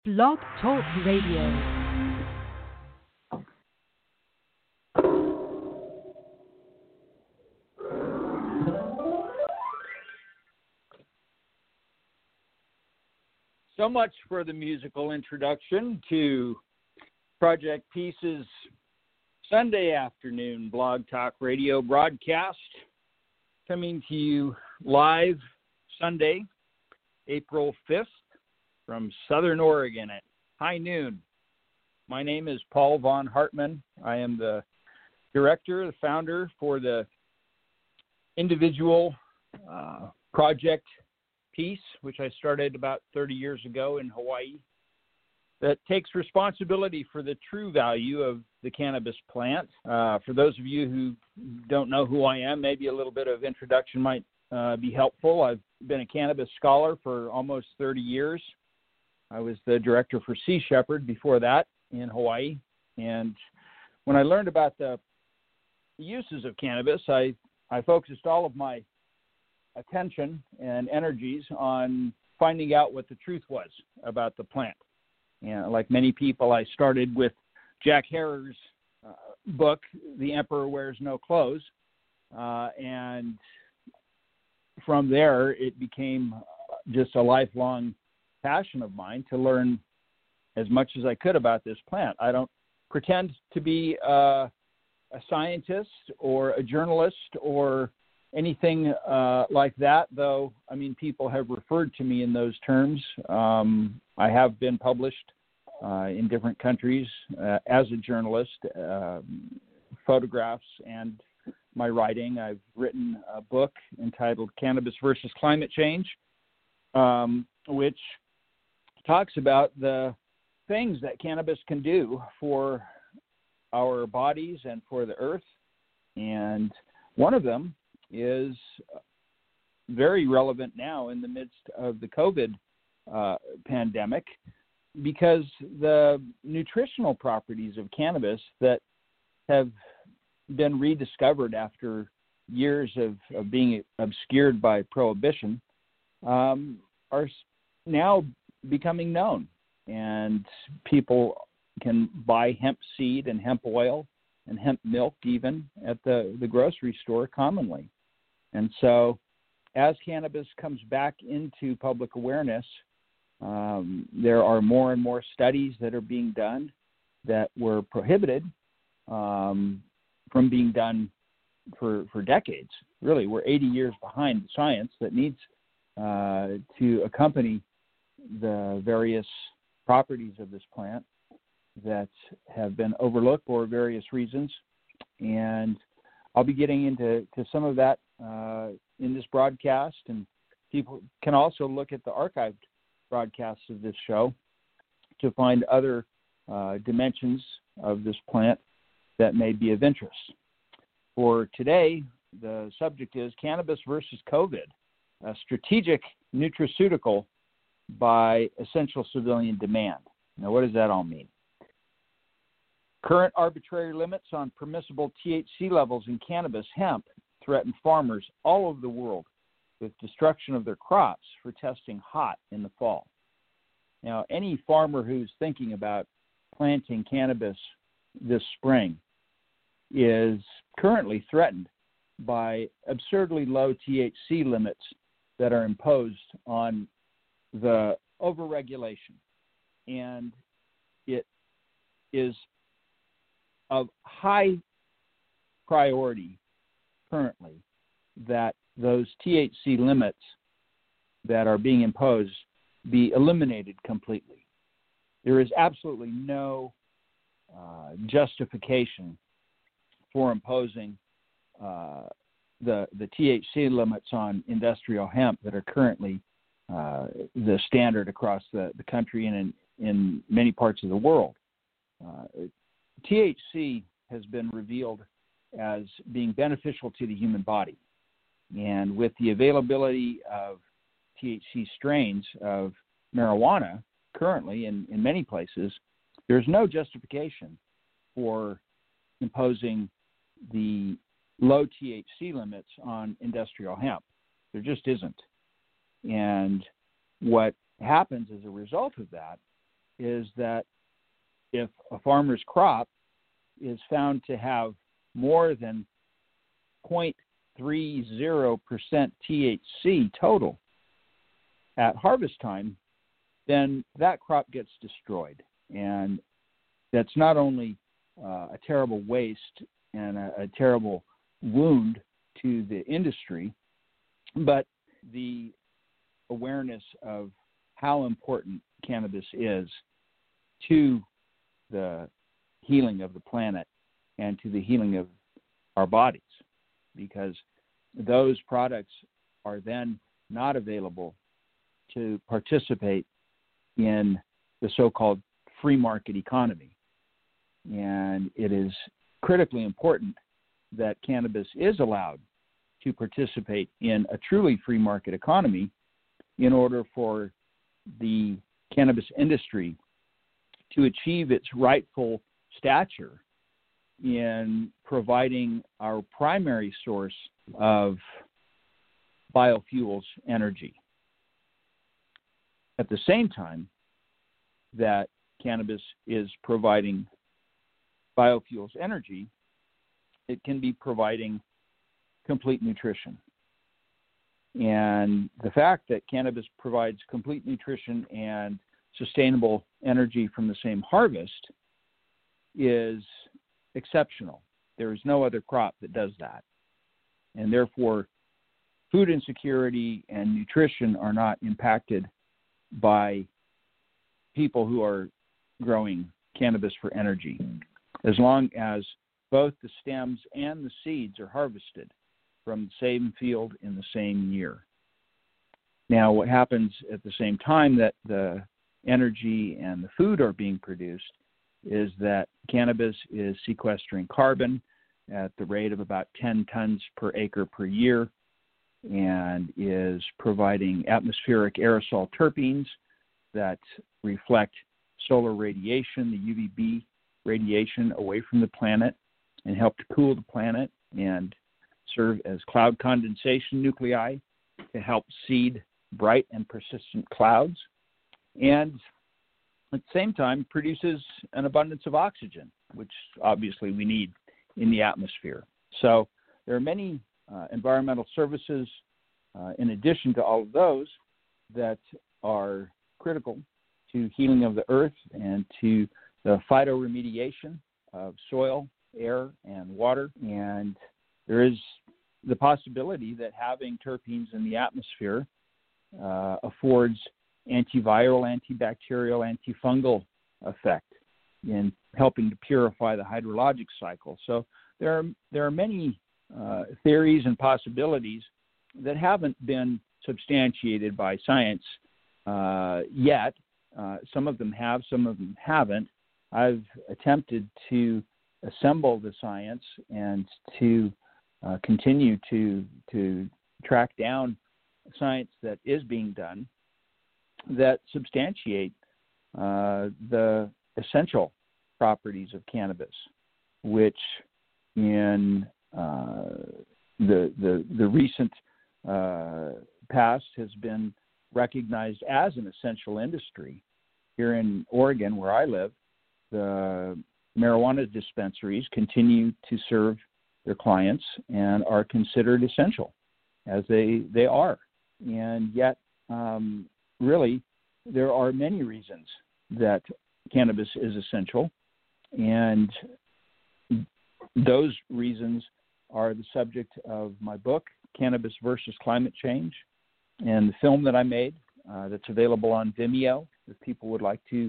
Blog Talk Radio. So much for the musical introduction to Project Peace's Sunday afternoon Blog Talk Radio broadcast, coming to you live Sunday, April 5th, from Southern Oregon at high noon. My name is Paul Von Hartman. I am the director, the founder for the individual Project Peace, which I started about 30 years ago in Hawaii, that takes responsibility for the true value of the cannabis plant. For those of you who don't know who I am, maybe a little bit of introduction might be helpful. I've been a cannabis scholar for almost 30 years. I was the director for Sea Shepherd before that in Hawaii. And when I learned about the uses of cannabis, I focused all of my attention and energies on finding out what the truth was about the plant. And like many people, I started with Jack Herer's book, The Emperor Wears No Clothes. And from there, it became just a lifelong passion of mine to learn as much as I could about this plant. I don't pretend to be a scientist or a journalist or anything like that, though. I mean, people have referred to me in those terms. I have been published in different countries as a journalist, photographs and my writing. I've written a book entitled Cannabis versus Climate Change, which talks about the things that cannabis can do for our bodies and for the earth. And one of them is very relevant now in the midst of the COVID pandemic, because the nutritional properties of cannabis that have been rediscovered after years of being obscured by prohibition are now becoming known. And people can buy hemp seed and hemp oil and hemp milk even at the grocery store commonly. And so as cannabis comes back into public awareness, there are more and more studies that are being done that were prohibited from being done for decades. Really, we're 80 years behind the science that needs to accompany the various properties of this plant that have been overlooked for various reasons. And I'll be getting into some of that in this broadcast, and people can also look at the archived broadcasts of this show to find other dimensions of this plant that may be of interest. For today, the subject is Cannabis versus COVID, a strategic nutraceutical by essential civilian demand. Now, what does that all mean? Current arbitrary limits on permissible THC levels in cannabis hemp threaten farmers all over the world with destruction of their crops for testing hot in the fall. Now, any farmer who's thinking about planting cannabis this spring is currently threatened by absurdly low THC limits that are imposed on the overregulation. And it is of high priority currently that those THC limits that are being imposed be eliminated completely. There is absolutely no justification for imposing the THC limits on industrial hemp that are currently the standard across the country and in many parts of the world. THC has been revealed as being beneficial to the human body. And with the availability of THC strains of marijuana currently in many places, there's no justification for imposing the low THC limits on industrial hemp. There just isn't. And what happens as a result of that is that if a farmer's crop is found to have more than 0.30% THC total at harvest time, then that crop gets destroyed. And that's not only a terrible waste and a terrible wound to the industry, but the awareness of how important cannabis is to the healing of the planet and to the healing of our bodies, because those products are then not available to participate in the so-called free market economy. And it is critically important that cannabis is allowed to participate in a truly free market economy in order for the cannabis industry to achieve its rightful stature in providing our primary source of biofuels energy. At the same time that cannabis is providing biofuels energy, it can be providing complete nutrition. And the fact that cannabis provides complete nutrition and sustainable energy from the same harvest is exceptional. There is no other crop that does that. And therefore, food insecurity and nutrition are not impacted by people who are growing cannabis for energy, as long as both the stems and the seeds are harvested from the same field in the same year. Now, what happens at the same time that the energy and the food are being produced is that cannabis is sequestering carbon at the rate of about 10 tons per acre per year, and is providing atmospheric aerosol terpenes that reflect solar radiation, the UVB radiation, away from the planet and help to cool the planet and serve as cloud condensation nuclei to help seed bright and persistent clouds, and at the same time produces an abundance of oxygen, which obviously we need in the atmosphere. So there are many environmental services in addition to all of those that are critical to healing of the earth and to the phytoremediation of soil, air, and water. And there is the possibility that having terpenes in the atmosphere affords antiviral, antibacterial, antifungal effect in helping to purify the hydrologic cycle. So there are many theories and possibilities that haven't been substantiated by science yet. Some of them have, some of them haven't. I've attempted to assemble the science and to continue to track down science that is being done that substantiate the essential properties of cannabis, which in the recent past has been recognized as an essential industry. Here in Oregon, where I live, the marijuana dispensaries continue to serve their clients and are considered essential, as they are. And yet, really, there are many reasons that cannabis is essential, and those reasons are the subject of my book, Cannabis versus Climate Change, and the film that I made that's available on Vimeo. If people would like to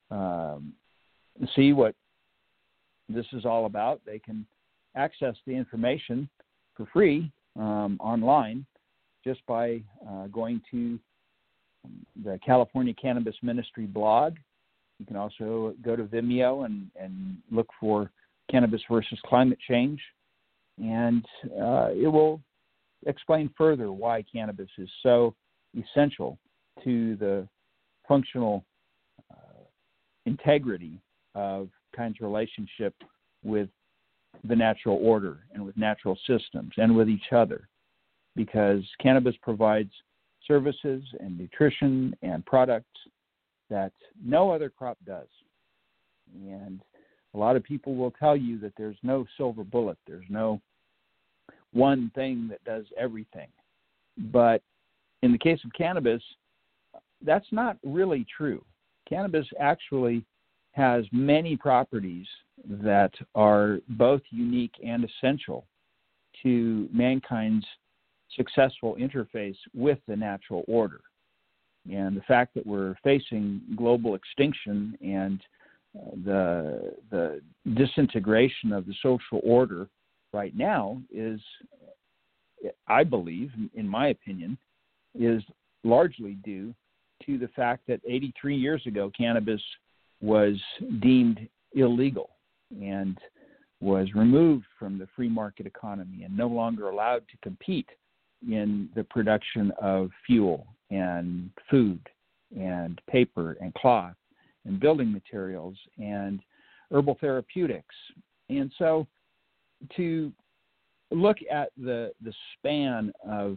see what this is all about, they can access the information for free online just by going to the California Cannabis Ministry blog. You can also go to Vimeo and look for Cannabis versus Climate Change, and it will explain further why cannabis is so essential to the functional integrity of kind's relationship with the natural order and with natural systems and with each other, because cannabis provides services and nutrition and products that no other crop does. And a lot of people will tell you that there's no silver bullet. There's no one thing that does everything. But in the case of cannabis, that's not really true. Cannabis actually has many properties that are both unique and essential to mankind's successful interface with the natural order. And the fact that we're facing global extinction and the disintegration of the social order right now is, I believe, in my opinion, is largely due to the fact that 83 years ago, cannabis was deemed illegal and was removed from the free market economy and no longer allowed to compete in the production of fuel and food and paper and cloth and building materials and herbal therapeutics. And so to look at the span of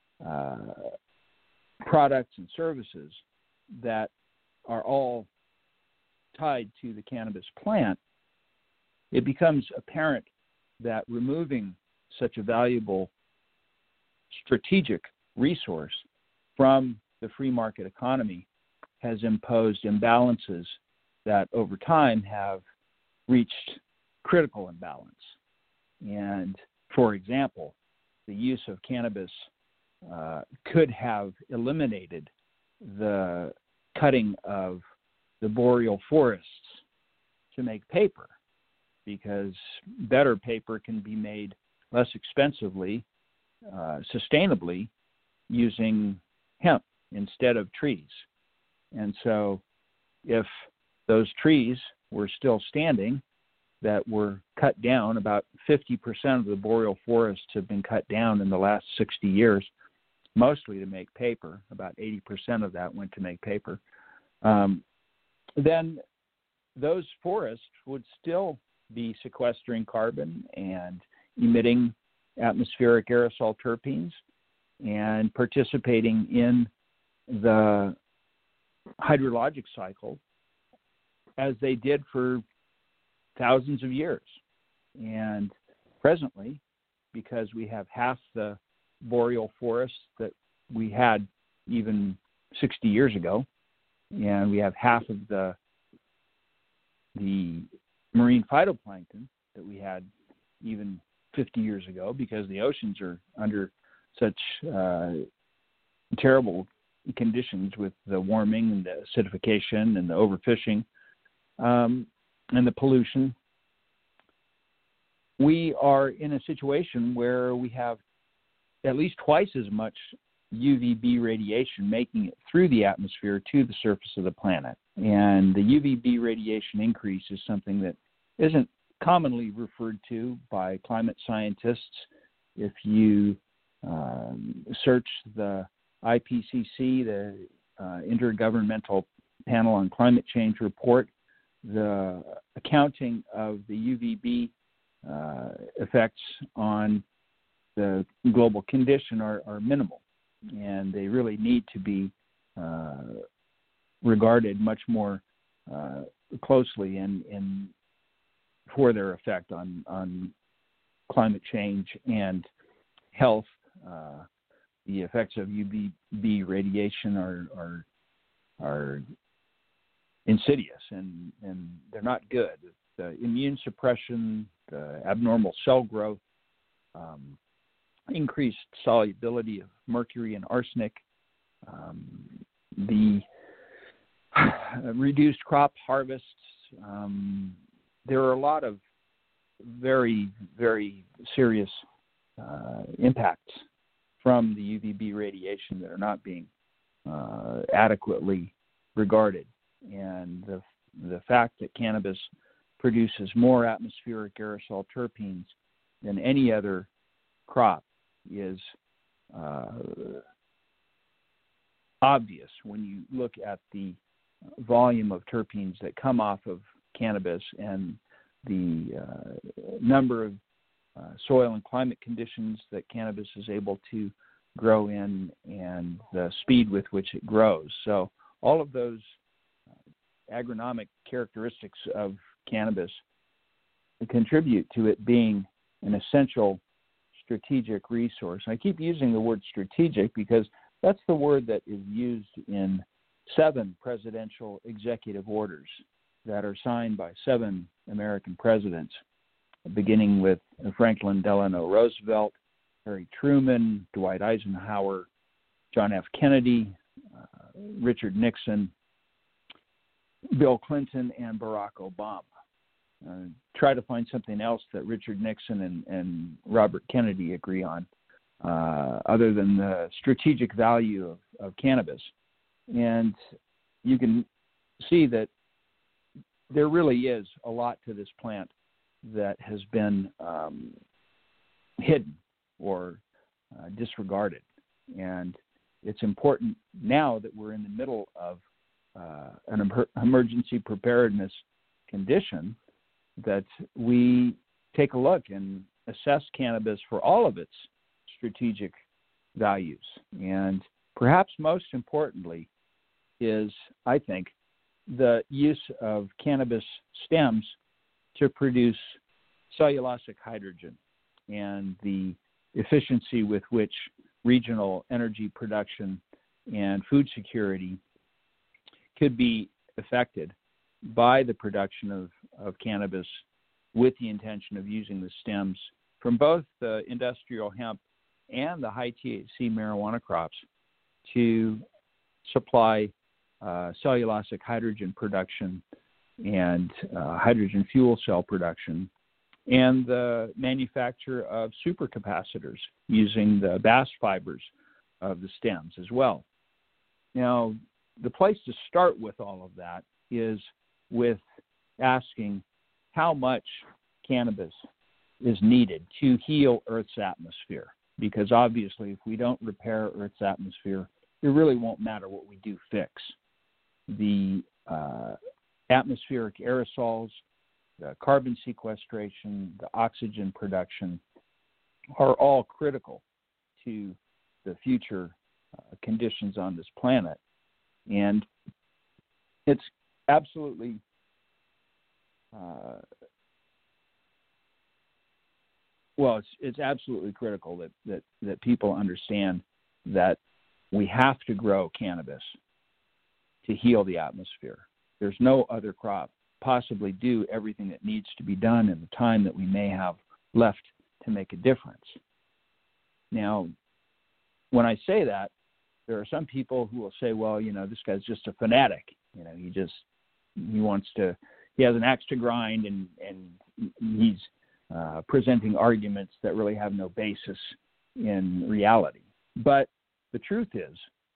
products and services that are all tied to the cannabis plant, it becomes apparent that removing such a valuable strategic resource from the free market economy has imposed imbalances that over time have reached critical imbalance. And for example, the use of cannabis could have eliminated the cutting of the boreal forests to make paper, because better paper can be made less expensively, sustainably, using hemp instead of trees. And so if those trees were still standing that were cut down, about 50% of the boreal forests have been cut down in the last 60 years, mostly to make paper. About 80% of that went to make paper. Then those forests would still be sequestering carbon and emitting atmospheric aerosol terpenes and participating in the hydrologic cycle as they did for thousands of years. And presently, because we have half the boreal forests that we had even 60 years ago, and we have half of the marine phytoplankton that we had even 50 years ago, because the oceans are under such terrible conditions with the warming and the acidification and the overfishing and the pollution. We are in a situation where we have at least twice as much UVB radiation making it through the atmosphere to the surface of the planet. And the UVB radiation increase is something that isn't commonly referred to by climate scientists. If you search the IPCC, the Intergovernmental Panel on Climate Change report, the accounting of the UVB effects on the global condition are minimal, and they really need to be regarded much more closely and for their effect on climate change and health. The effects of UVB radiation are insidious, and they're not good. The immune suppression, the abnormal cell growth, increased solubility of mercury and arsenic, the reduced crop harvests. There are a lot of very, very serious impacts from the UVB radiation that are not being adequately regarded. And the fact that cannabis produces more atmospheric aerosol terpenes than any other crop is obvious when you look at the volume of terpenes that come off of cannabis and the number of soil and climate conditions that cannabis is able to grow in and the speed with which it grows. So all of those agronomic characteristics of cannabis contribute to it being an essential strategic resource. I keep using the word strategic because that's the word that is used in 7 presidential executive orders that are signed by 7 American presidents, beginning with Franklin Delano Roosevelt, Harry Truman, Dwight Eisenhower, John F. Kennedy, Richard Nixon, Bill Clinton, and Barack Obama. Try to find something else that Richard Nixon and Robert Kennedy agree on, other than the strategic value of cannabis. And you can see that there really is a lot to this plant that has been hidden or disregarded. And it's important now that we're in the middle of an emergency preparedness condition that we take a look and assess cannabis for all of its strategic values. And perhaps most importantly is, I think, the use of cannabis stems to produce cellulosic hydrogen and the efficiency with which regional energy production and food security could be affected by the production of cannabis with the intention of using the stems from both the industrial hemp and the high THC marijuana crops to supply cellulosic hydrogen production and hydrogen fuel cell production, and the manufacture of supercapacitors using the bast fibers of the stems as well. Now, the place to start with all of that is with asking how much cannabis is needed to heal Earth's atmosphere. Because obviously, if we don't repair Earth's atmosphere, it really won't matter what we do fix. The atmospheric aerosols, the carbon sequestration, the oxygen production are all critical to the future conditions on this planet. And it's absolutely it's absolutely critical that people understand that we have to grow cannabis to heal the atmosphere. There's no other crop possibly do everything that needs to be done in the time that we may have left to make a difference. Now, when I say that, there are some people who will say, well, this guy's just a fanatic. He has an axe to grind and he's presenting arguments that really have no basis in reality. But the truth is,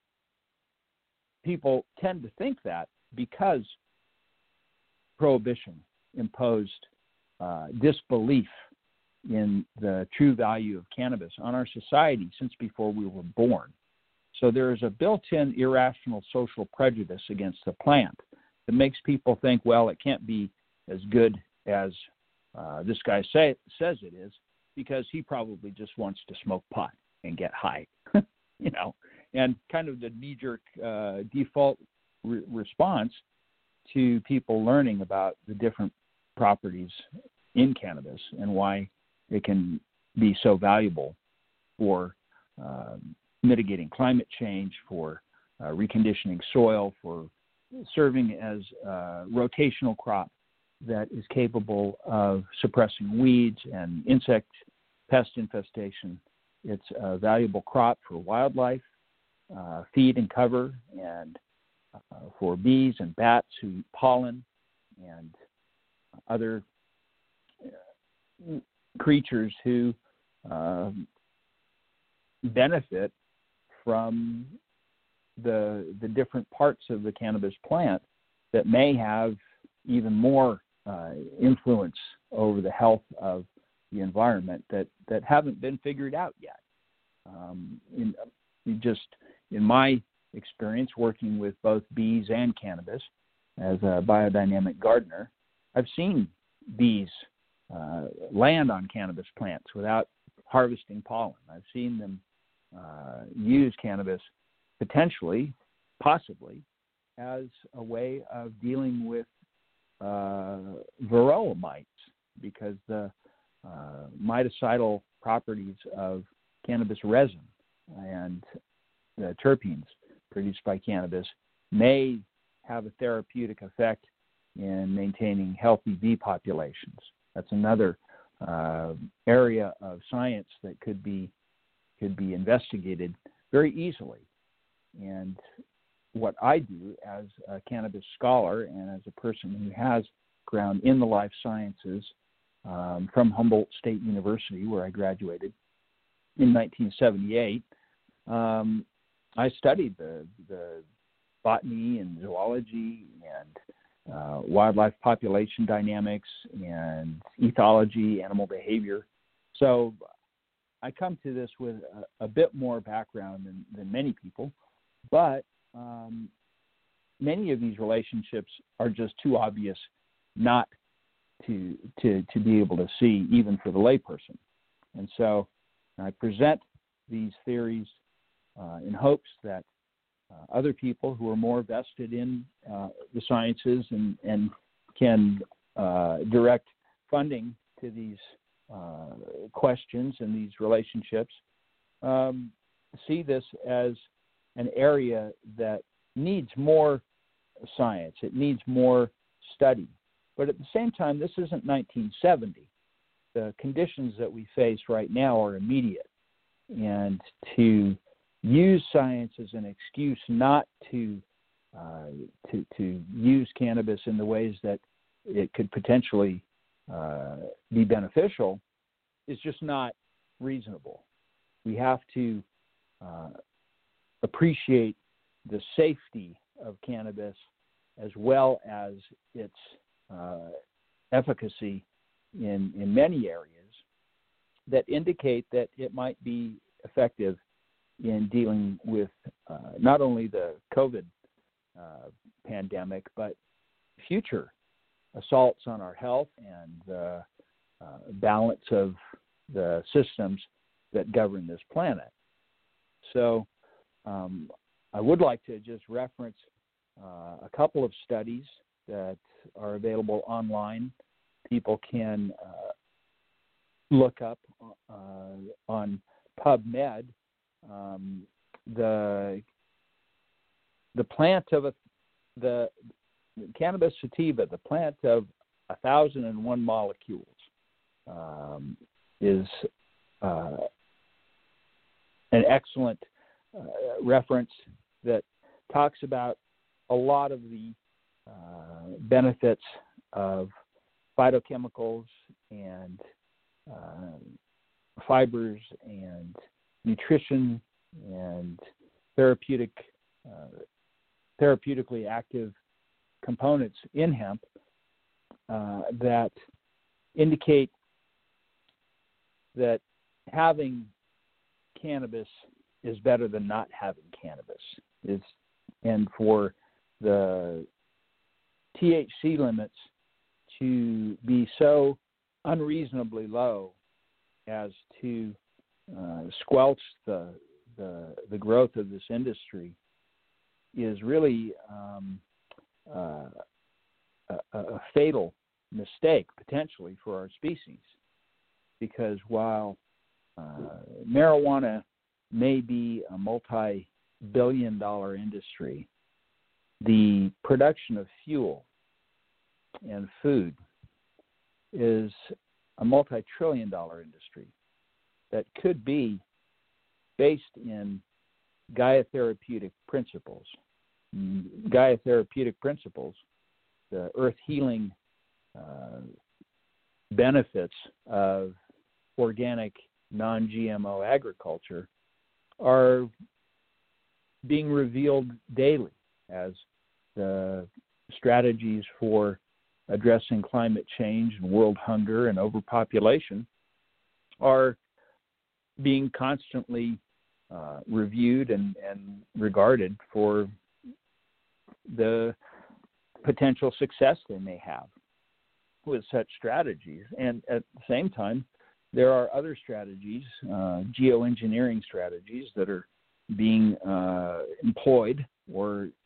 people tend to think that because Prohibition imposed disbelief in the true value of cannabis on our society since before we were born. So there is a built-in irrational social prejudice against the plant that makes people think, well, it can't be as good as this guy says it is, because he probably just wants to smoke pot and get high, and kind of the knee-jerk default response to people learning about the different properties in cannabis and why it can be so valuable for mitigating climate change, for reconditioning soil, for serving as a rotational crop that is capable of suppressing weeds and insect pest infestation. It's a valuable crop for wildlife, feed and cover, and for bees and bats who eat pollen and other creatures who benefit from the different parts of the cannabis plant that may have even more influence over the health of the environment that haven't been figured out yet. In my experience working with both bees and cannabis as a biodynamic gardener, I've seen bees land on cannabis plants without harvesting pollen. I've seen them use cannabis possibly, as a way of dealing with varroa mites, because the mitocidal properties of cannabis resin and the terpenes produced by cannabis may have a therapeutic effect in maintaining healthy bee populations. That's another area of science that could be investigated very easily. And what I do as a cannabis scholar and as a person who has ground in the life sciences from Humboldt State University, where I graduated in 1978, I studied the botany and zoology and wildlife population dynamics and ethology, animal behavior. So I come to this with a bit more background than many people, but many of these relationships are just too obvious not to be able to see, even for the layperson. And so I present these theories in hopes that other people who are more vested in the sciences and can direct funding to these questions and these relationships see this as an area that needs more science. It needs more study. But at the same time, this isn't 1970. The conditions that we face right now are immediate. And to use science as an excuse not to use cannabis in the ways that it could potentially be beneficial is just not reasonable. We have to appreciate the safety of cannabis as well as its efficacy in many areas that indicate that it might be effective in dealing with not only the COVID pandemic, but future assaults on our health and the balance of the systems that govern this planet. So I would like to just reference a couple of studies that are available online. People can look up on PubMed the plant of the cannabis sativa, the plant of 1,001 molecules, is an excellent reference that talks about a lot of the benefits of phytochemicals and fibers and nutrition and therapeutically active components in hemp that indicate that having cannabis is better than not having cannabis. And for the THC limits to be so unreasonably low as to squelch the growth of this industry is really a fatal mistake potentially for our species, because while marijuana may be a multi-billion-dollar industry, the production of fuel and food is a multi-trillion-dollar industry that could be based in Gaia therapeutic principles. Gaia therapeutic principles, the earth healing benefits of organic, non-GMO agriculture are being revealed daily as the strategies for addressing climate change and world hunger and overpopulation are being constantly reviewed and regarded for the potential success they may have with such strategies. And at the same time, there are other strategies, geoengineering strategies, that are being employed or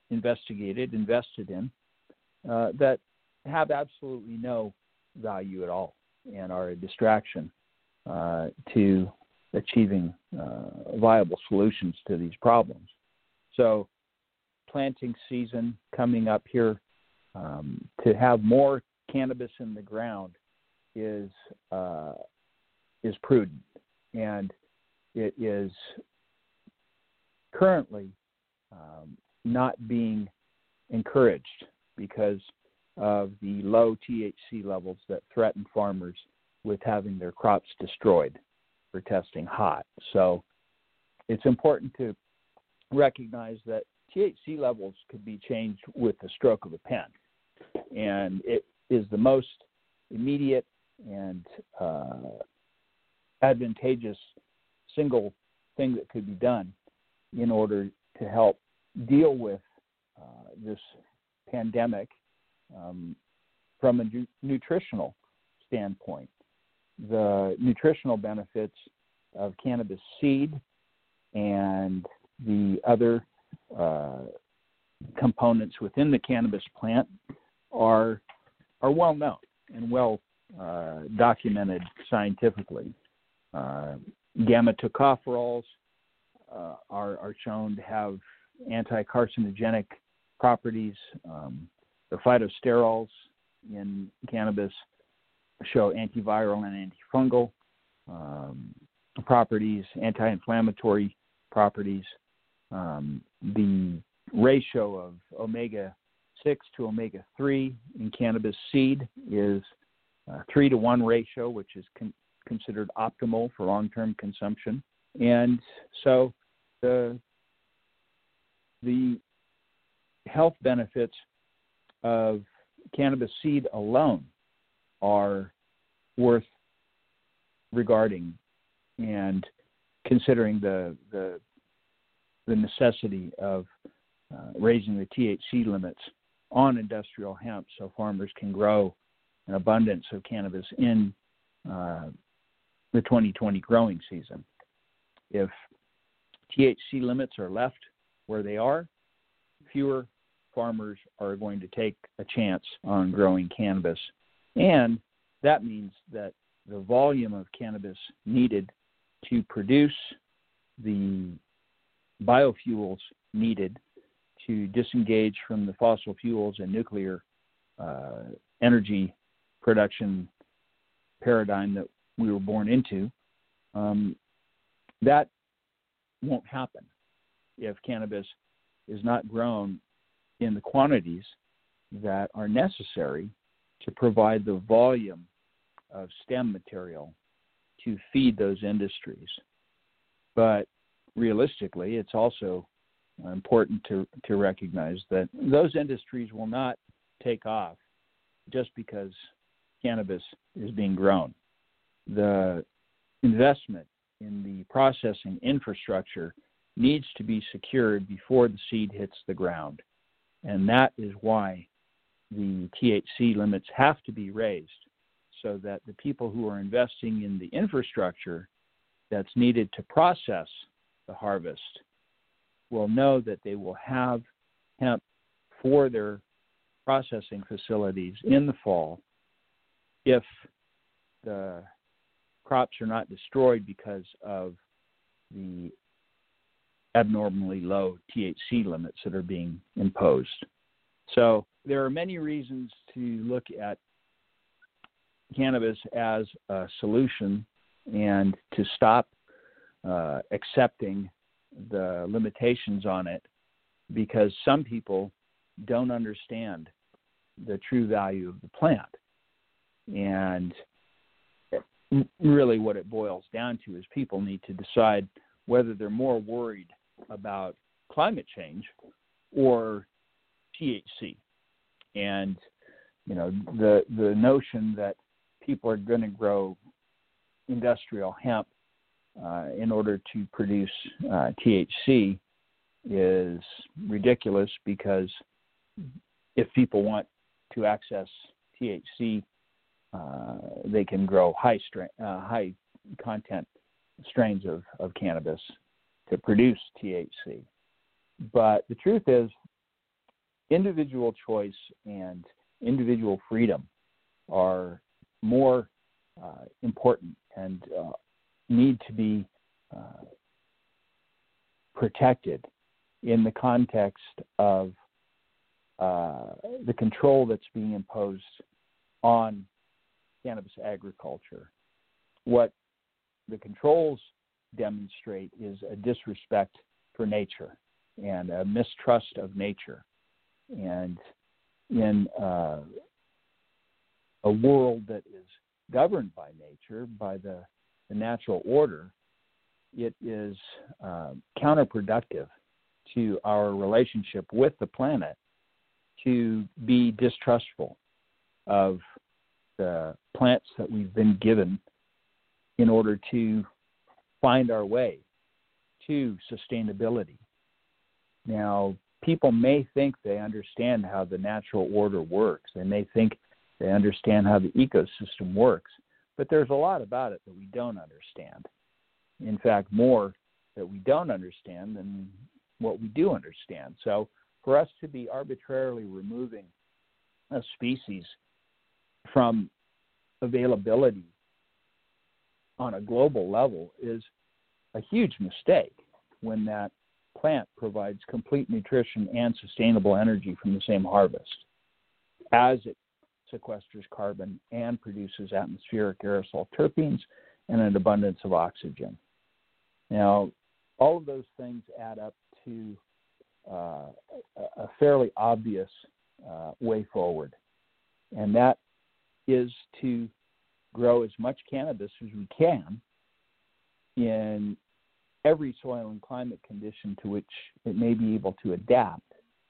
investigated, invested in, that have absolutely no value at all and are a distraction to achieving viable solutions to these problems. So planting season coming up here, to have more cannabis in the ground is prudent, and it is currently not being encouraged because of the low THC levels that threaten farmers with having their crops destroyed for testing hot. So it's important to recognize that THC levels could be changed with the stroke of a pen, and it is the most immediate and advantageous single thing that could be done in order to help deal with this pandemic from a nutritional standpoint. The nutritional benefits of cannabis seed and the other components within the cannabis plant are well known and well documented scientifically. Gamma tocopherols are shown to have anti-carcinogenic properties. The phytosterols in cannabis show antiviral and antifungal properties, anti-inflammatory properties. The ratio of omega-6 to omega-3 in cannabis seed is 3-to-1 ratio, which is considered optimal for long-term consumption. And so the health benefits of cannabis seed alone are worth regarding and considering the necessity of raising the THC limits on industrial hemp so farmers can grow an abundance of cannabis in the 2020 growing season. If THC limits are left where they are, fewer farmers are going to take a chance on growing cannabis. And that means that the volume of cannabis needed to produce the biofuels needed to disengage from the fossil fuels and nuclear energy production paradigm that we were born into, that won't happen if cannabis is not grown in the quantities that are necessary to provide the volume of stem material to feed those industries. But realistically, it's also important to recognize that those industries will not take off just because cannabis is being grown. The investment in the processing infrastructure needs to be secured before the seed hits the ground. And that is why the THC limits have to be raised, so that the people who are investing in the infrastructure that's needed to process the harvest will know that they will have hemp for their processing facilities in the fall if the crops are not destroyed because of the abnormally low THC limits that are being imposed. So there are many reasons to look at cannabis as a solution and to stop accepting the limitations on it, because some people don't understand the true value of the plant. And really what it boils down to is people need to decide whether they're more worried about climate change or THC. And, you know, the notion that people are going to grow industrial hemp in order to produce THC is ridiculous, because if people want to access THC, they can grow high content strains of cannabis to produce THC. But the truth is individual choice and individual freedom are more important and need to be protected in the context of the control that's being imposed on cannabis agriculture. What the controls demonstrate is a disrespect for nature and a mistrust of nature. And in a world that is governed by nature, by the natural order, it is counterproductive to our relationship with the planet to be distrustful of the plants that we've been given in order to find our way to sustainability. Now, people may think they understand how the natural order works. They may think they understand how the ecosystem works, but there's a lot about it that we don't understand. In fact, more that we don't understand than what we do understand. So for us to be arbitrarily removing a species from availability on a global level is a huge mistake when that plant provides complete nutrition and sustainable energy from the same harvest, as it sequesters carbon and produces atmospheric aerosol terpenes and an abundance of oxygen. Now, all of those things add up to a fairly obvious way forward, and that is to grow as much cannabis as we can in every soil and climate condition to which it may be able to adapt,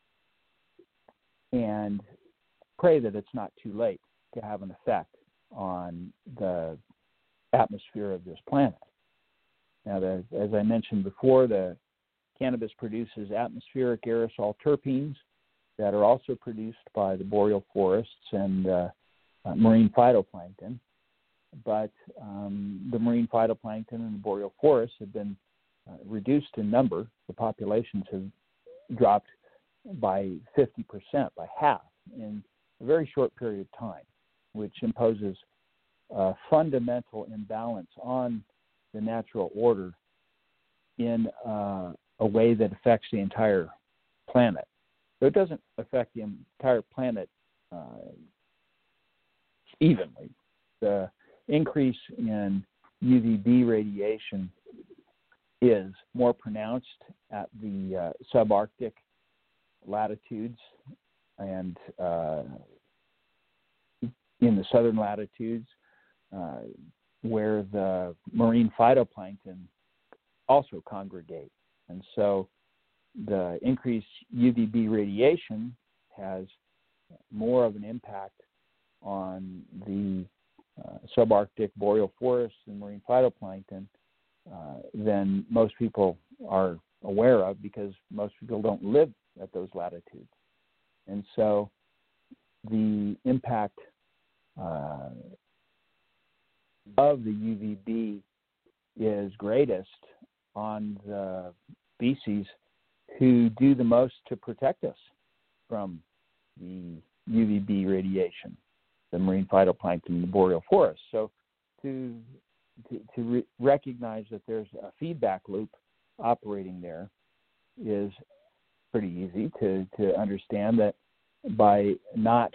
and pray that it's not too late to have an effect on the atmosphere of this planet. Now, as I mentioned before, the cannabis produces atmospheric aerosol terpenes that are also produced by the boreal forests and marine phytoplankton. But the marine phytoplankton and the boreal forests have been reduced in number. The populations have dropped by 50%, by half, in a very short period of time, which imposes a fundamental imbalance on the natural order in a way that affects the entire planet. So it doesn't affect the entire planet evenly. The increase in UVB radiation is more pronounced at the subarctic latitudes and in the southern latitudes, where the marine phytoplankton also congregate. And so the increased UVB radiation has more of an impact on the subarctic boreal forests and marine phytoplankton than most people are aware of, because most people don't live at those latitudes. And so the impact of the UVB is greatest on the species who do the most to protect us from the UVB radiation, the marine phytoplankton and the boreal forest. So to recognize that there's a feedback loop operating there is pretty easy to understand that by not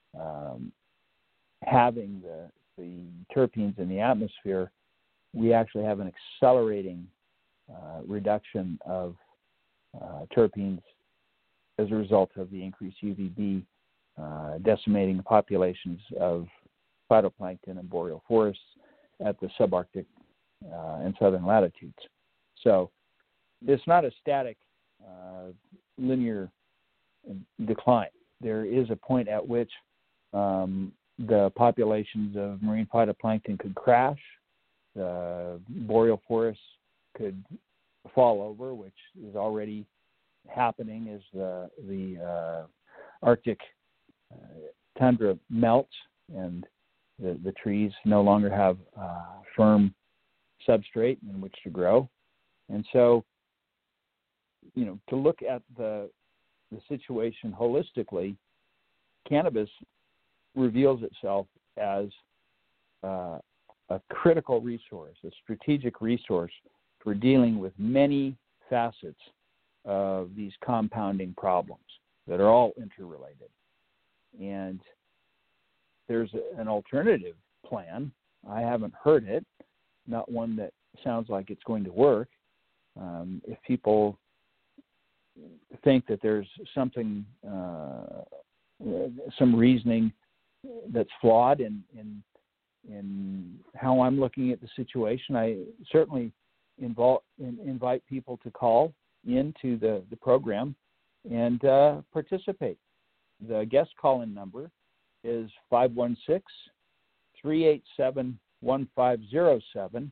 having the terpenes in the atmosphere, we actually have an accelerating reduction of terpenes as a result of the increased UVB decimating the populations of phytoplankton and boreal forests at the subarctic and southern latitudes. So it's not a static linear decline. There is a point at which the populations of marine phytoplankton could crash, the boreal forests could fall over, which is already happening as the Arctic tundra melts and the trees no longer have firm substrate in which to grow. And so, to look at the the situation holistically, cannabis reveals itself as a critical resource, a strategic resource for dealing with many facets of these compounding problems that are all interrelated. And there's an alternative plan. I haven't heard it, not one that sounds like it's going to work. If people think that there's something, some reasoning that's flawed in how I'm looking at the situation, I certainly invite people to call into the program and participate. The guest call-in number is 516-387-1507.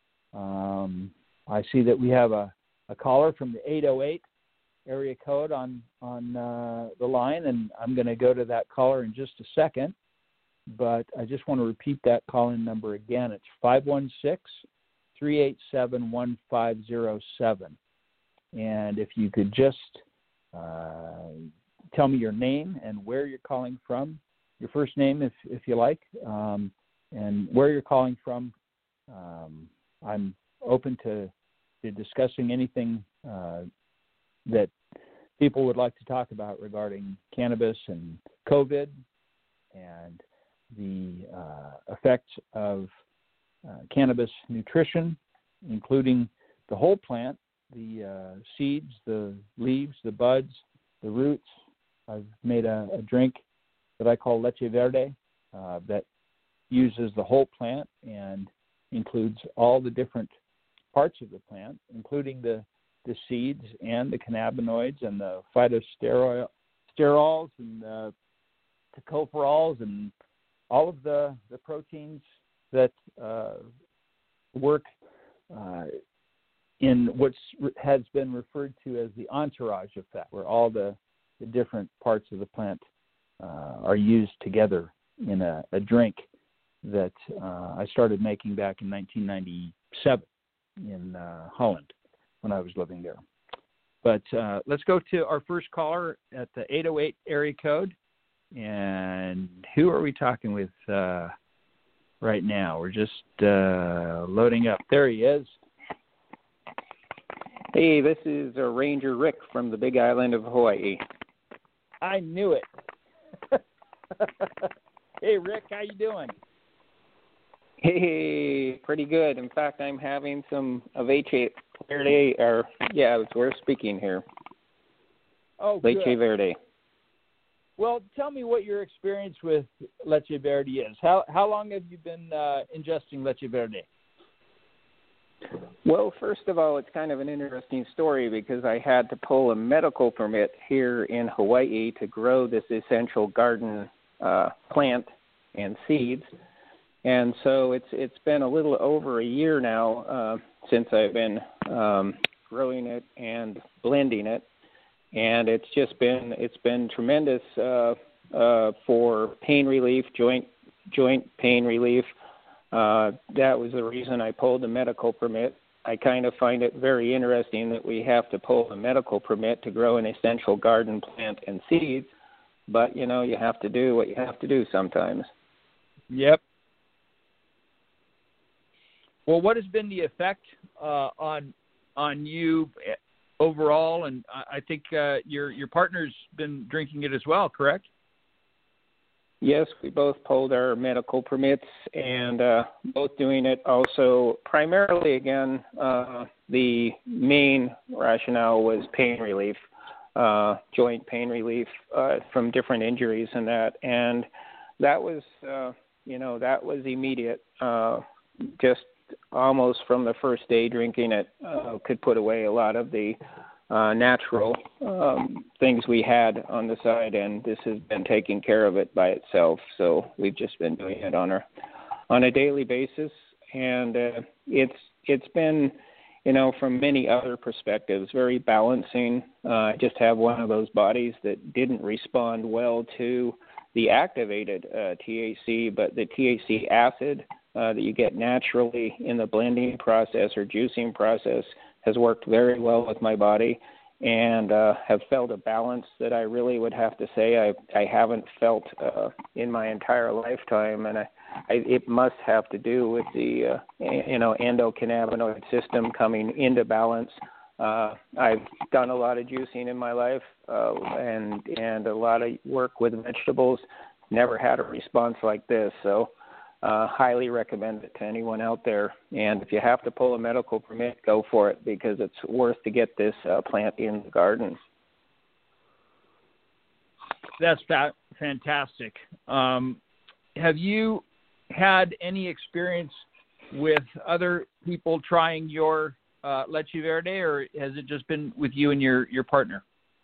I see that we have a caller from the 808 area code on the line, and I'm going to go to that caller in just a second. But I just want to repeat that call-in number again. It's 516-387-1507. And if you could just tell me your name and where you're calling from, your first name if you like, and where you're calling from. I'm open to discussing anything that people would like to talk about regarding cannabis and COVID and the effects of cannabis nutrition, including the whole plant, the seeds, the leaves, the buds, the roots. I've made a drink that I call Leche Verde that uses the whole plant and includes all the different parts of the plant, including the seeds and the cannabinoids and the phytosterols and the tocopherols and all of the proteins that work in what has been referred to as the entourage effect, where all the different parts of the plant are used together in a drink that I started making back in 1997 in Holland when I was living there. But let's go to our first caller at the 808 area code. And who are we talking with right now? We're just loading up. There he is. Hey, this is Ranger Rick from the Big Island of Hawaii. I knew it. Hey, Rick, how you doing? Hey, pretty good. In fact, I'm having some of Leche Verde, we're speaking here. Oh, Leche good. Verde. Well, tell me what your experience with Leche Verde is. How long have you been ingesting Leche Verde? Well, first of all, it's kind of an interesting story because I had to pull a medical permit here in Hawaii to grow this essential garden plant and seeds. And so it's been a little over a year now since I've been growing it and blending it. And it's been tremendous for pain relief, joint pain relief. That was the reason I pulled the medical permit. I kind of find it very interesting that we have to pull a medical permit to grow an essential garden plant and seeds, but you have to do what you have to do sometimes. Yep. Well, what has been the effect on you overall? And I think your partner's been drinking it as well, correct? Yes, we both pulled our medical permits and both doing it also primarily, again, the main rationale was pain relief, joint pain relief from different injuries and that. And that was, that was immediate. Just almost from the first day drinking it, could put away a lot of the natural things we had on the side, and this has been taking care of it by itself. So we've just been doing it on a daily basis, and it's been, from many other perspectives, very balancing. I just have one of those bodies that didn't respond well to the activated THC, but the THC acid that you get naturally in the blending process or juicing process has worked very well with my body, and have felt a balance that I really would have to say I haven't felt in my entire lifetime, and it must have to do with the endocannabinoid system coming into balance. I've done a lot of juicing in my life and a lot of work with vegetables. Never had a response like this, so highly recommend it to anyone out there. And if you have to pull a medical permit, go for it, because it's worth to get this plant in the garden. That's fantastic. Have you had any experience with other people trying your Leche Verde, or has it just been with you and your partner?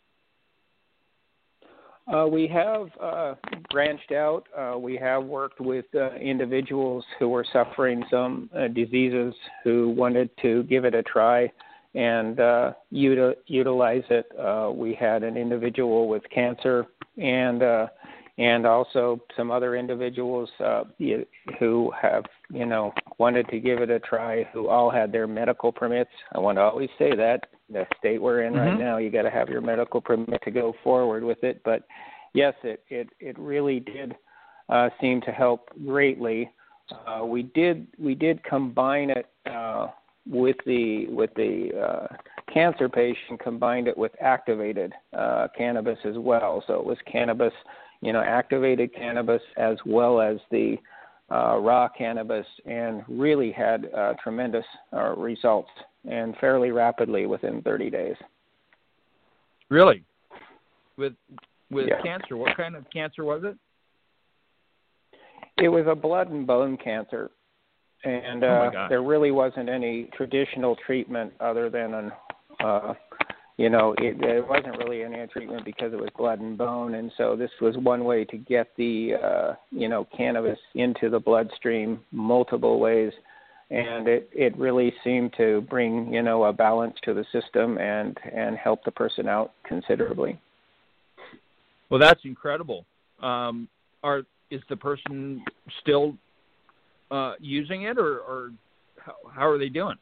We have branched out. We have worked with individuals who were suffering some diseases who wanted to give it a try and utilize it. We had an individual with cancer and also some other individuals who have, wanted to give it a try, who all had their medical permits. I want to always say that. The state we're in right now, you got to have your medical permit to go forward with it. But yes, it really did seem to help greatly. We did combine it with the cancer patient, combined it with activated cannabis as well. So it was cannabis, activated cannabis as well as the raw cannabis, and really had tremendous results, and fairly rapidly within 30 days. Really? With cancer? What kind of cancer was it? It was a blood and bone cancer, and there really wasn't any traditional treatment other than there wasn't really any treatment because it was blood and bone, and so this was one way to get the cannabis into the bloodstream multiple ways, and it really seemed to bring a balance to the system and help the person out considerably. Well, that's incredible. Is the person still using it, or how are they doing?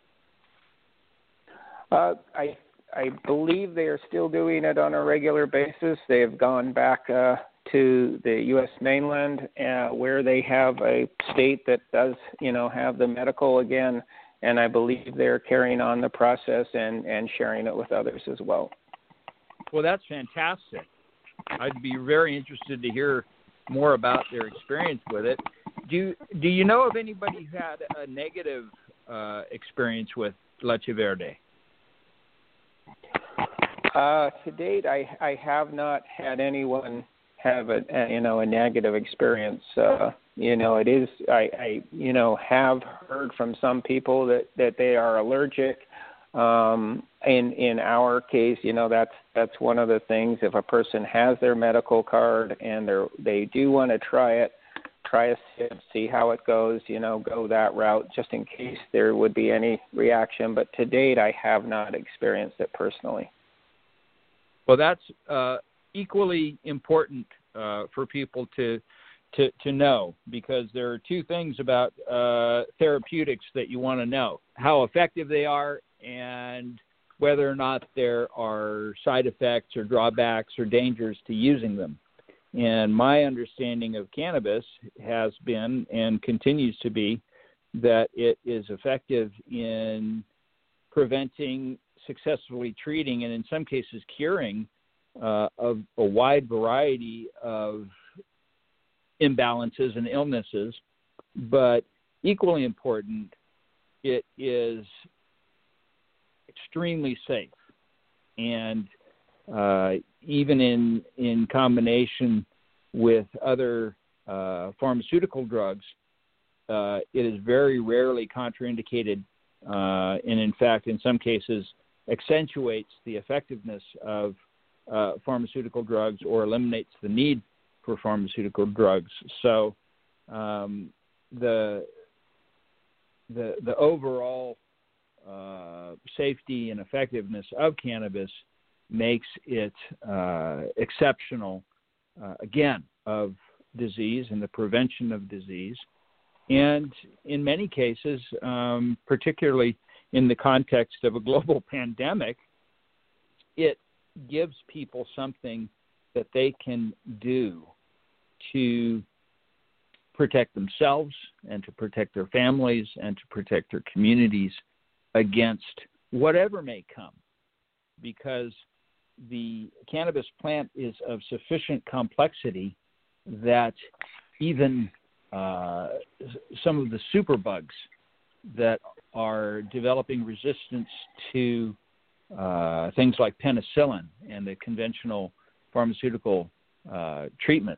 I believe they are still doing it on a regular basis. They have gone back to the U.S. mainland where they have a state that does, have the medical again, and I believe they're carrying on the process and sharing it with others as well. Well, that's fantastic. I'd be very interested to hear more about their experience with it. Do you know of anybody who had a negative experience with Leche Verde? To date, I have not had anyone have a negative experience. It is I have heard from some people that they are allergic. In our case, that's one of the things. If a person has their medical card and they do want to try it, try a sip, see how it goes. Go that route just in case there would be any reaction. But to date, I have not experienced it personally. Well, that's equally important for people to know, because there are two things about therapeutics that you want to know: how effective they are and whether or not there are side effects or drawbacks or dangers to using them. And my understanding of cannabis has been and continues to be that it is effective in preventing, successfully treating, and in some cases curing of a wide variety of imbalances and illnesses. But equally important, it is extremely safe, and even in combination with other pharmaceutical drugs, it is very rarely contraindicated, and in fact, in some cases, accentuates the effectiveness of pharmaceutical drugs or eliminates the need for pharmaceutical drugs. So the overall safety and effectiveness of cannabis makes it exceptional, again, of disease and the prevention of disease. And in many cases, particularly in the context of a global pandemic, it gives people something that they can do to protect themselves and to protect their families and to protect their communities against whatever may come, because the cannabis plant is of sufficient complexity that even some of the superbugs that are developing resistance to things like penicillin and the conventional pharmaceutical treatments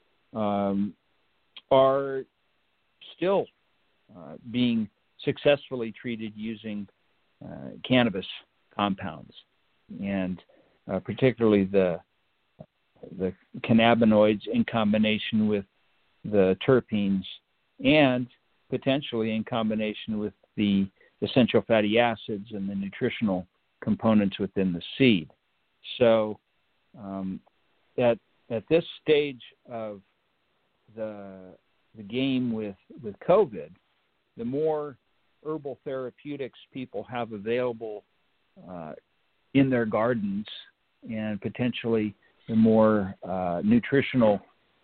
are still being successfully treated using cannabis compounds, and particularly the cannabinoids in combination with the terpenes and potentially in combination with the essential fatty acids and the nutritional components within the seed. So at this stage of the game with COVID, the more herbal therapeutics people have available in their gardens, and potentially the more nutritional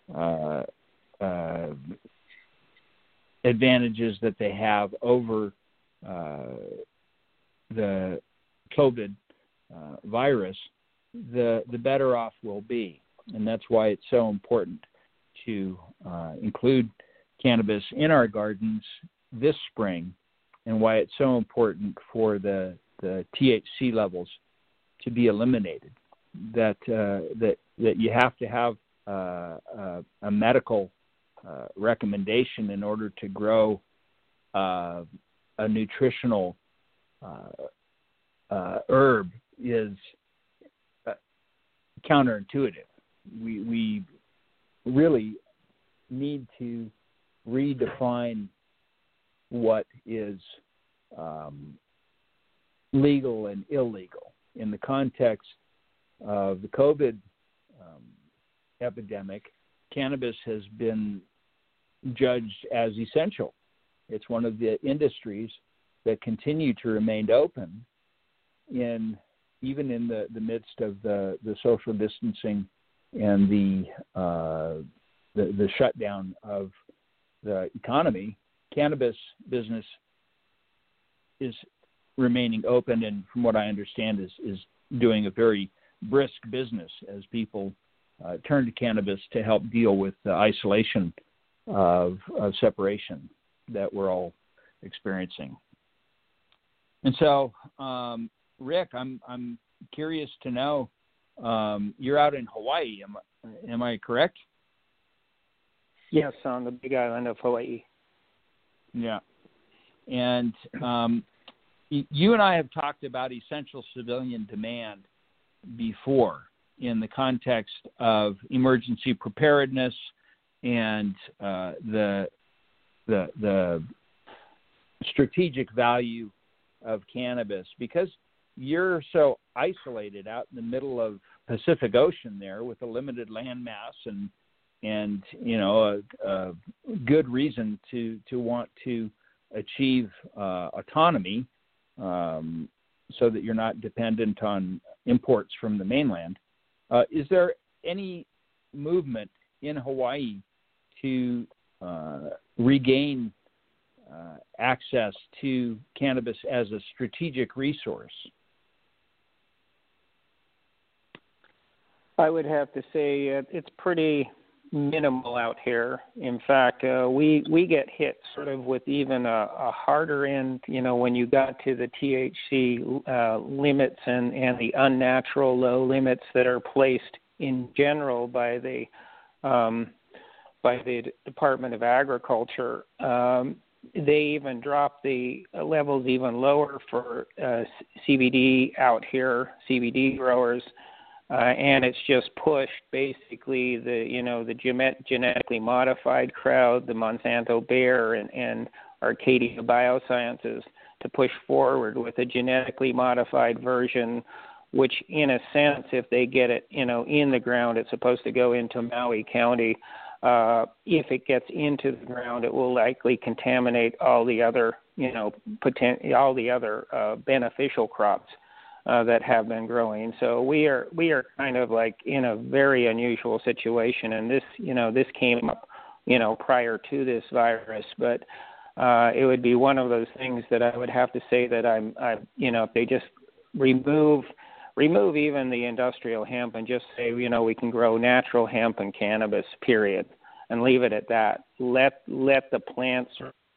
advantages that they have over the COVID virus, the better off we'll be. And that's why it's so important to include cannabis in our gardens this spring, and why it's so important for the THC levels to be eliminated. That you have to have a medical recommendation in order to grow a nutritional herb is counterintuitive. We really need to redefine what is legal and illegal. In the context of the COVID epidemic, cannabis has been judged as essential. It's one of the industries that continue to remain open even in the midst of the social distancing and the shutdown of the economy. Cannabis business is remaining open, and from what I understand is doing a very brisk business as people turn to cannabis to help deal with the isolation of separation that we're all experiencing. And so, Rick, I'm curious to know, you're out in Hawaii, am I correct? Yes, on the Big Island of Hawaii. Yeah. And you and I have talked about essential civilian demand before in the context of emergency preparedness and the strategic value of cannabis, because you're so isolated out in the middle of Pacific Ocean there with a limited land mass and a good reason to want to achieve autonomy, so that you're not dependent on imports from the mainland. Is there any movement in Hawaii to regain access to cannabis as a strategic resource? I would have to say it's pretty minimal out here. In fact, we get hit sort of with even a harder end, when you got to the THC limits and the unnatural low limits that are placed in general by the Department of Agriculture. They even dropped the levels even lower for CBD out here, CBD growers. And it's just pushed basically the genetically modified crowd, the Monsanto Bayer and Arcadia Biosciences, to push forward with a genetically modified version, which in a sense, if they get it, in the ground, it's supposed to go into Maui County. If it gets into the ground, it will likely contaminate all the other, beneficial crops. that have been growing. So we are kind of like in a very unusual situation, and this came up prior to this virus, but it would be one of those things that I would have to say that if they just remove even the industrial hemp and just say, we can grow natural hemp and cannabis, period, and leave it at that. Let the plants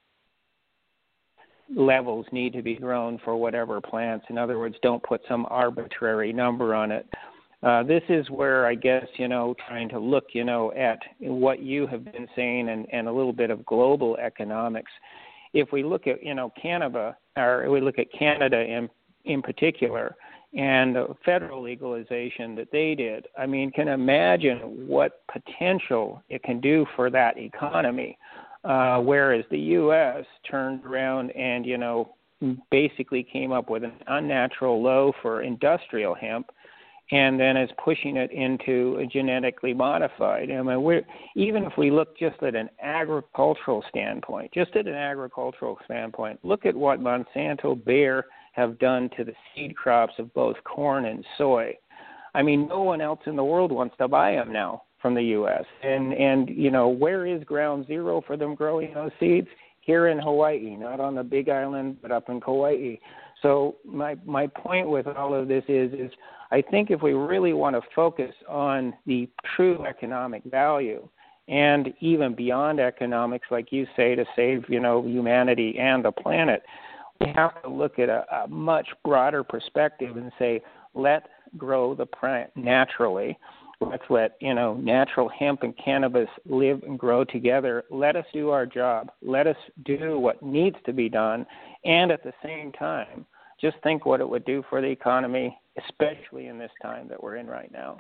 levels need to be grown for whatever plants. In other words, don't put some arbitrary number on it. This is where I guess, trying to look, at what you have been saying and a little bit of global economics. If we look at, Canada, or we look at Canada in particular, and the federal legalization that they did, I mean, can imagine what potential it can do for that economy. Whereas the U.S. turned around and, basically came up with an unnatural low for industrial hemp, and then is pushing it into a genetically modified. I mean, even if we look just at an agricultural standpoint, look at what Monsanto, Bayer have done to the seed crops of both corn and soy. I mean, no one else in the world wants to buy them now from the U.S. And where is ground zero for them growing those seeds? Here in Hawaii, not on the Big Island, but up in Kauai. So my point with all of this is I think if we really want to focus on the true economic value, and even beyond economics, like you say, to save, humanity and the planet, we have to look at a much broader perspective and say, let's grow the plant naturally. Let's let, natural hemp and cannabis live and grow together. Let us do our job. Let us do what needs to be done. And at the same time, just think what it would do for the economy, especially in this time that we're in right now.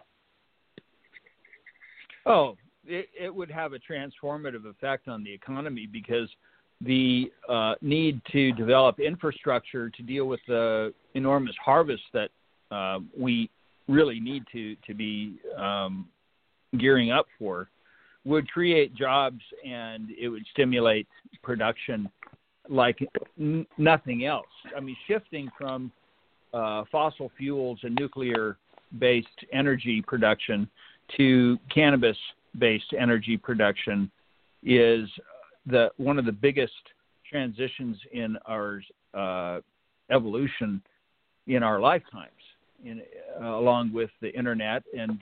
Oh, it would have a transformative effect on the economy, because the need to develop infrastructure to deal with the enormous harvest that we really need to be gearing up for would create jobs, and it would stimulate production like nothing else. I mean, shifting from fossil fuels and nuclear-based energy production to cannabis-based energy production is one of the biggest transitions in our evolution in our lifetimes. Along with the internet and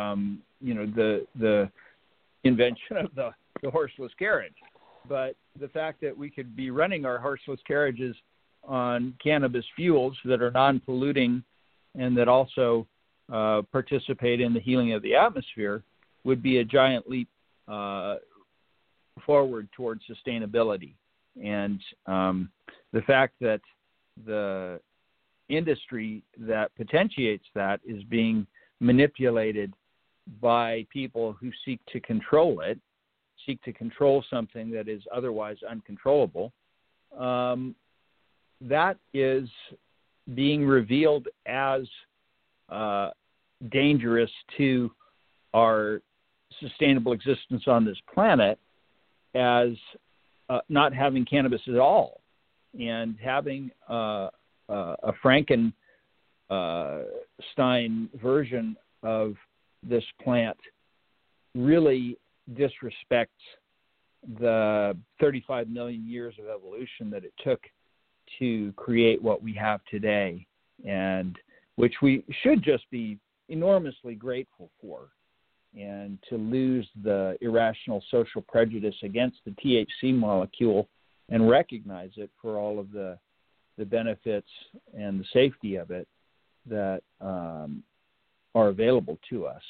the invention of the horseless carriage. But the fact that we could be running our horseless carriages on cannabis fuels that are non-polluting and that also participate in the healing of the atmosphere would be a giant leap forward towards sustainability. And the fact that the industry that potentiates that is being manipulated by people who seek to control something that is otherwise uncontrollable, that is being revealed as dangerous to our sustainable existence on this planet as not having cannabis at all, and having a Frankenstein version of this plant really disrespects the 35 million years of evolution that it took to create what we have today, and which we should just be enormously grateful for. And to lose the irrational social prejudice against the THC molecule and recognize it for all of the benefits and the safety of it that are available to us.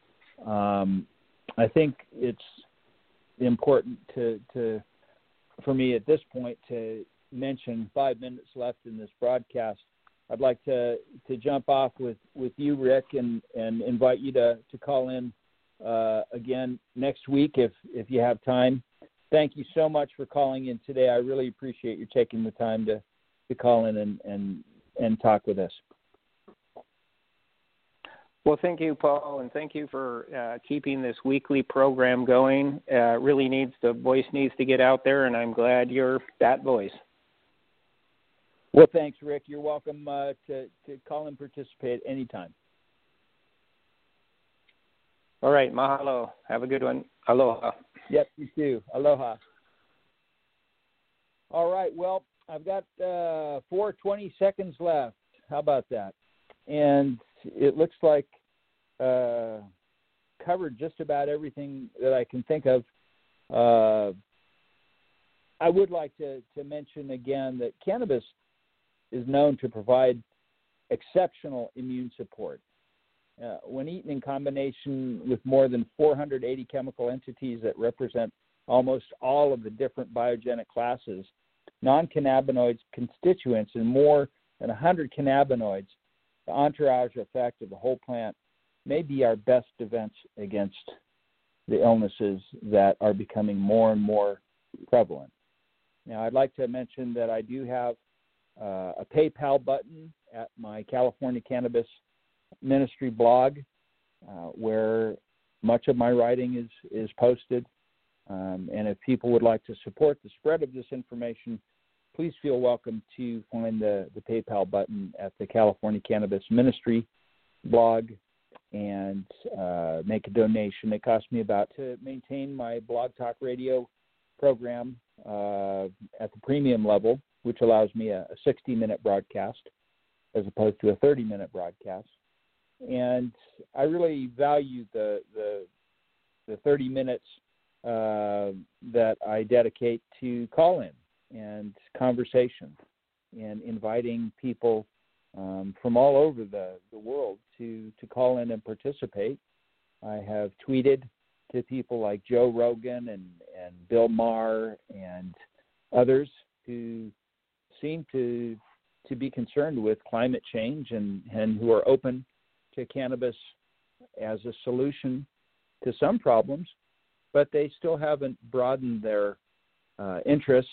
I think it's important for me at this point to mention 5 minutes left in this broadcast. I'd like to jump off with you, Rick, and invite you to call in again next week if you have time. Thank you so much for calling in today. I really appreciate you taking the time to call in and talk with us. Well, thank you, Paul, and thank you for keeping this weekly program going. The voice needs to get out there, and I'm glad you're that voice. Well, thanks, Rick. You're welcome to call and participate anytime. All right, mahalo. Have a good one. Aloha. Yep, you too. Aloha. All right, well, I've got 4:20 seconds left. How about that? And it looks like covered just about everything that I can think of. I would like to mention again that cannabis is known to provide exceptional immune support. When eaten in combination with more than 480 chemical entities that represent almost all of the different biogenic classes, non-cannabinoids constituents, and more than 100 cannabinoids, the entourage effect of the whole plant may be our best defense against the illnesses that are becoming more and more prevalent. Now, I'd like to mention that I do have a PayPal button at my California Cannabis Ministry blog, where much of my writing is posted. And if people would like to support the spread of this information, please feel welcome to find the PayPal button at the California Cannabis Ministry blog and make a donation. It costs me about to maintain my Blog Talk Radio program at the premium level, which allows me a 60-minute broadcast as opposed to a 30-minute broadcast. And I really value the 30 minutes that I dedicate to call-in and conversation and inviting people from all over the world to call in and participate. I have tweeted to people like Joe Rogan and Bill Maher and others who seem to be concerned with climate change and who are open to cannabis as a solution to some problems, but they still haven't broadened their interest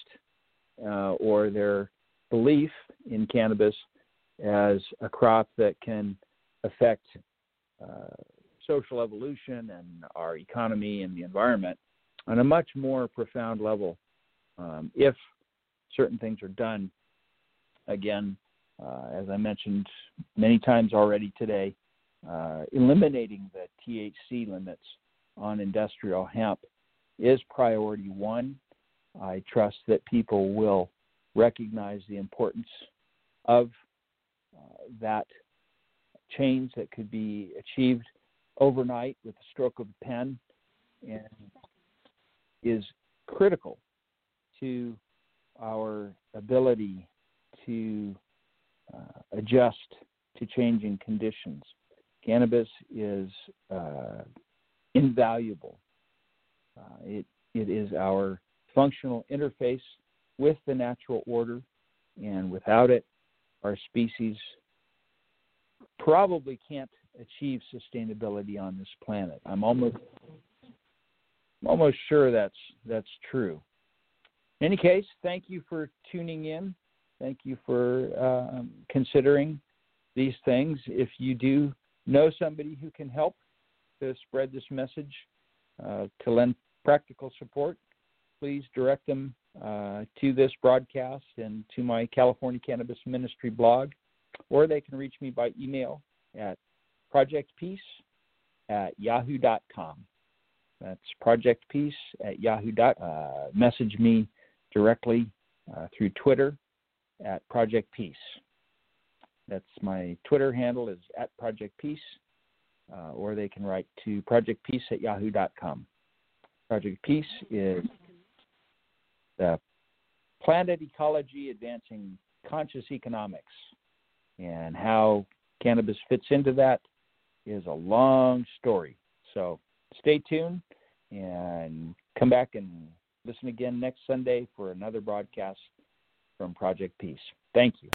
or their belief in cannabis as a crop that can affect social evolution and our economy and the environment on a much more profound level if certain things are done. Again, as I mentioned many times already today, eliminating the THC limits on industrial hemp is priority one. I trust that people will recognize the importance of that change that could be achieved overnight with the stroke of a pen and is critical to our ability to adjust to changing conditions. Cannabis is invaluable. It is our functional interface with the natural order, and without it, our species probably can't achieve sustainability on this planet. I'm almost sure that's true. In any case, thank you for tuning in. Thank you for considering these things. If you do know somebody who can help to spread this message, to lend practical support, please direct them to this broadcast and to my California Cannabis Ministry blog, or they can reach me by email at projectpeace@yahoo.com. That's projectpeace@yahoo.com. Message me directly through Twitter at Project Peace. That's my Twitter handle is @ProjectPeace, or they can write to projectpeace@yahoo.com. Project Peace is the planet ecology advancing conscious economics, and how cannabis fits into that is a long story. So stay tuned and come back and listen again next Sunday for another broadcast from Project Peace. Thank you.